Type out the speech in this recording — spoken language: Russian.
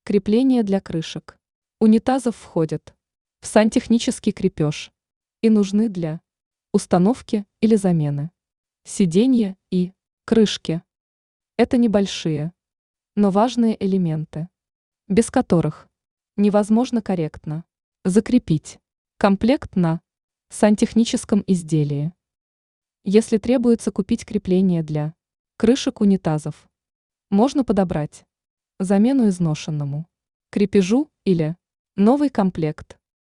Крепления для крышек унитазов входят в сантехнический крепеж и нужны для установки или замены сиденья и крышки. Это небольшие, но важные элементы, без которых невозможно корректно закрепить комплект на сантехническом изделии. Если требуется купить крепление для крышек унитазов, можно подобрать замену изношенному крепежу или новый комплект.